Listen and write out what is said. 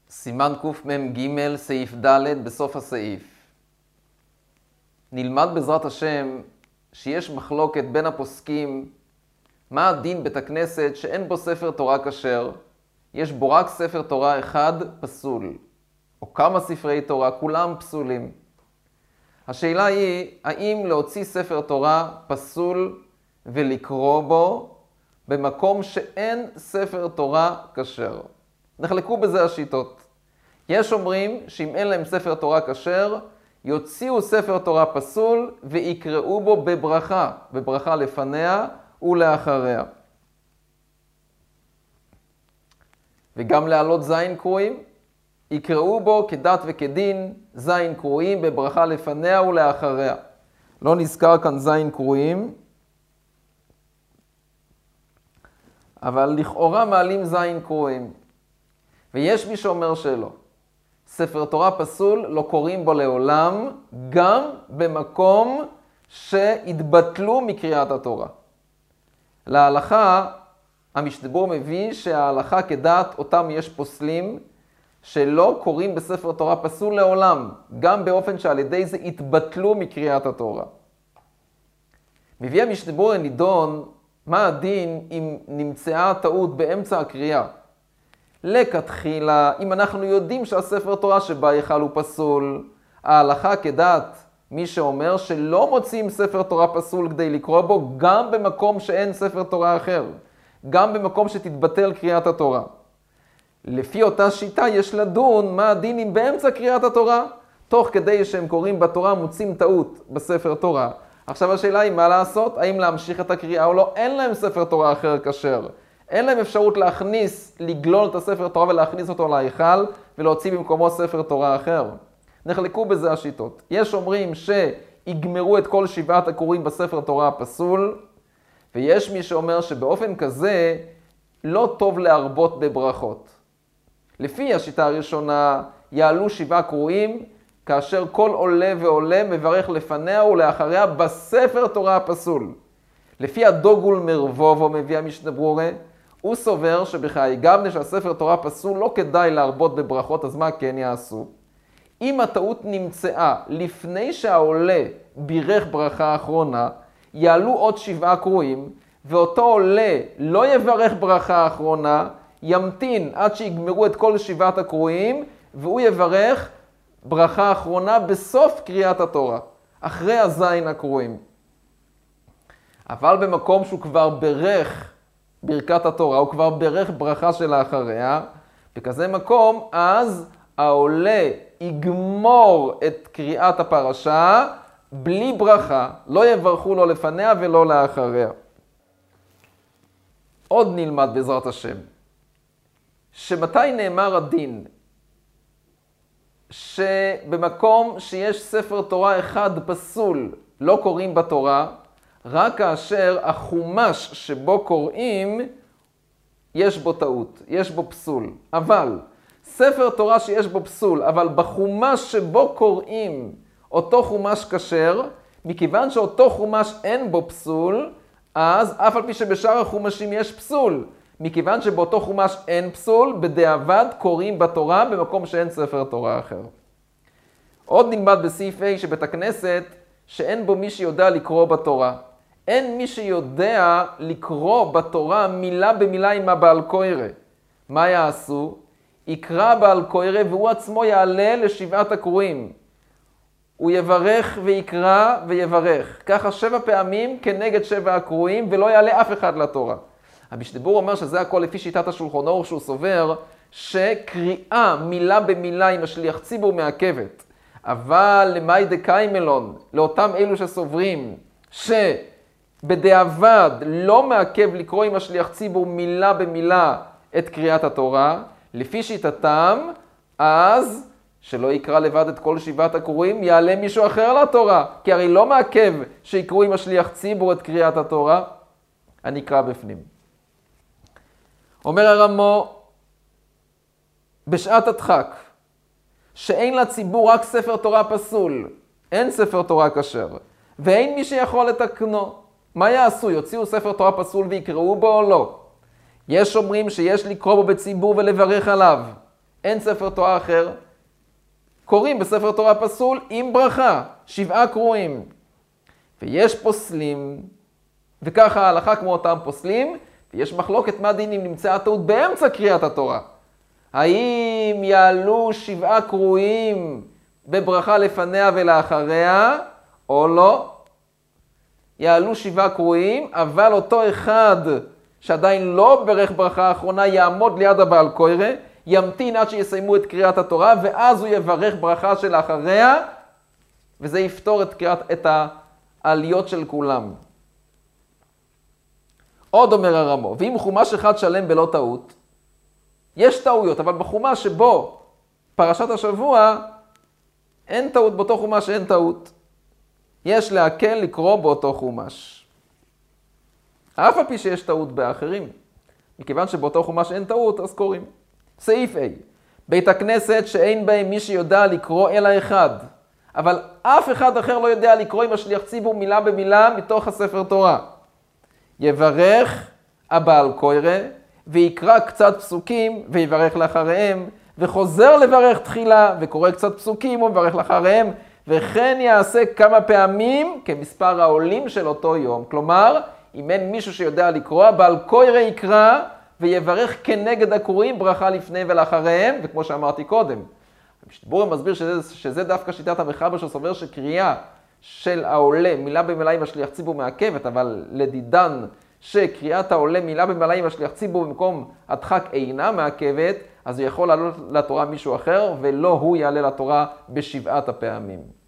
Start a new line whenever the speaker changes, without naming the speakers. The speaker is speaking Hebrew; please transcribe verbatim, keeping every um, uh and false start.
סימן קמ"ג, סעיף ד' בסוף הסעיף. נלמד בעזרת השם שיש מחלוקת בין הפוסקים מה הדין בית הכנסת שאין בו ספר תורה כשר, יש בו רק ספר תורה אחד פסול, או כמה ספרי תורה, כולם פסולים. השאלה היא, האם להוציא ספר תורה פסול ולקרוא בו במקום שאין ספר תורה כשר? נחלקו בזה השיטות. יש אומרים שאם אין להם ספר תורה כשר, יוציאו ספר תורה פסול ויקראו בו בברכה, בברכה לפניה ולאחריה. וגם לעלות זין קרואים, יקראו בו כדת וכדין זין קרואים בברכה לפניה ולאחריה. לא נזכר כאן זין קרואים, אבל לכאורה מעלים זין קרואים. ויש מי שאומר שלא. ספר תורה פסול לא קוראים בו לעולם, גם במקום שהתבטלו מקריאת התורה. להלכה, המשתבר מביא שההלכה כדעת אותם יש פוסלים, שלא קוראים בספר תורה פסול לעולם, גם באופן שעל ידי זה התבטלו מקריאת התורה. מביא המשתבר הנידון, מה הדין אם נמצאה טעות באמצע הקריאה? לכתחילה, אם אנחנו יודעים שהספר תורה שבה יחל הוא פסול, ההלכה כדעת מי שאומר שלא מוצאים ספר תורה פסול כדי לקרוא בו גם במקום שאין ספר תורה אחר, גם במקום שתתבטל קריאת התורה. לפי אותה שיטה יש לדון מה הדין אם באמצע קריאת התורה, תוך כדי שהם קוראים בתורה מוצאים טעות בספר תורה. עכשיו השאלה היא מה לעשות, האם להמשיך את הקריאה או לא, אין להם ספר תורה אחר כשר. אין להם אפשרות להכניס, לגלול את הספר תורה ולהכניס אותו להיכל ולהוציא במקומו ספר תורה אחר. נחלקו בזה השיטות. יש אומרים שיגמרו את כל שבעת הקוראים בספר תורה הפסול, ויש מי שאומר שבאופן כזה לא טוב להרבות בברכות. לפי השיטה הראשונה יעלו שבעה קוראים, כאשר כל עולה ועולה מברך לפניה ולאחריה בספר תורה הפסול. לפי הדוגול מרבובו מביא המשתברורה, הוא סובר שבחיי גבנה שהספר תורה פסול לא כדאי להרבות בברכות, אז מה כן יעשו? אם הטעות נמצאה לפני שהעולה בירך ברכה האחרונה, יעלו עוד שבעה קרואים, ואותו עולה לא יברך ברכה האחרונה, ימתין עד שיגמרו את כל שבעת הקרואים, והוא יברך ברכה האחרונה בסוף קריאת התורה, אחרי הזין הקרואים. אבל במקום שהוא כבר ברך ברכת התורה, הוא כבר ברך ברכה שלה אחריה, בכזה מקום, אז העולה יגמור את קריאת הפרשה בלי ברכה, לא יברכו לו לפניה ולא לאחריה. עוד נלמד בעזרת השם, שמתי נאמר הדין, שבמקום שיש ספר תורה אחד פסול לא קוראים בתורה, רק כאשר החומש שבו קוראים יש בו טעות, יש בו פסול. אבל ספר תורה שיש בו פסול, אבל בחומש שבו קוראים אותו חומש כשר, מכיוון שאותו חומש אין בו פסול, אז אף על פי שבשאר החומשים יש פסול. מכיוון שבאותו חומש אין פסול, בדיעבד קוראים בתורה במקום שאין ספר תורה אחר. עוד נלמד בסעיף A שבית הכנסת שאין בו מי שיודע לקרוא בתורה. אין מי שיודע לקרוא בתורה מילה במילה עם הבעל קורא. מה יעשו? יקרא בעל קורא והוא עצמו יעלה לשבעת הקרואים. הוא יברך ויקרא ויברך. ככה שבע פעמים כנגד שבע הקרואים ולא יעלה אף אחד לתורה. המשתבר אומר שזה הכל לפי שיטת השולחן אור, שהוא סובר שקריאה מילה במילה עם השליח ציבור מעכבת. אבל למאי דקיימלון, לאותם אלו שסוברים שבדיעבד לא מעכב לקרוא עם השליח ציבור מילה במילה את קריאת התורה, לפי שיטתם, אז שלא יקרא לבד את כל שבעת הקוראים, יעלה מישהו אחר לתורה, כי הרי לא מעכב שיקראו עם השליח ציבור את קריאת התורה. אני אקרא בפנים. אומר הרמו, בשעת הדחק, שאין לציבור רק ספר תורה פסול, אין ספר תורה כשר, ואין מי שיכול לתקנו. מה יעשו? יוציאו ספר תורה פסול ויקראו בו או לא? יש אומרים שיש לקרוא בו בציבור ולברך עליו. אין ספר תורה אחר. קוראים בספר תורה פסול עם ברכה, שבעה קרואים. ויש פוסלים, וככה ההלכה כמו אותם פוסלים, ויש מחלוקת מה דין אם נמצאה טעות באמצע קריאת התורה. האם יעלו שבעה קרואים בברכה לפניה ולאחריה, או לא? יעלו שבעה קרואים, אבל אותו אחד שעדיין לא ברך ברכה האחרונה יעמוד ליד הבעל קורא, ימתין עד שיסיימו את קריאת התורה, ואז הוא יברך ברכה של אחריה, וזה יפתור את, קריאת, את העליות של כולם. עוד אומר הרמו, ואם חומש אחד שלם בלא טעות, יש טעויות, אבל בחומש שבו פרשת השבוע, אין טעות, באותו חומש אין טעות. יש להקל לקרוא באותו חומש. אף על פי שיש טעות באחרים. מכיוון שבאותו חומש אין טעות, אז קוראים. סעיף A, בית הכנסת שאין בהם מי שיודע לקרוא אלא אחד, אבל אף אחד אחר לא יודע לקרוא עם השליח ציבור מילה במילה מתוך הספר תורה. יברך הבעל קורא ויקרא קצת פסוקים ויברך לאחריהם, וחוזר לברך תחילה וקורא קצת פסוקים ומברך לאחריהם, וכן יעשה כמה פעמים כמספר העולים של אותו יום. כלומר, אם אין מישהו שיודע לקרוא, הבעל קורא יקרא ויברך כנגד הקוראים ברכה לפני ולאחריהם, וכמו שאמרתי קודם. המשתבורא מסביר שזה, שזה דווקא שיטת המחבר שסובר שקריאה של העולה מילה במילה עם השליח ציבור מעכבת, אבל לדידן שקריאת העולה מילה במילה עם השליח ציבור במקום הדחק אינה מעכבת, אז הוא יכול לעלות לתורה מישהו אחר, ולא הוא יעלה לתורה בשבעת הפעמים.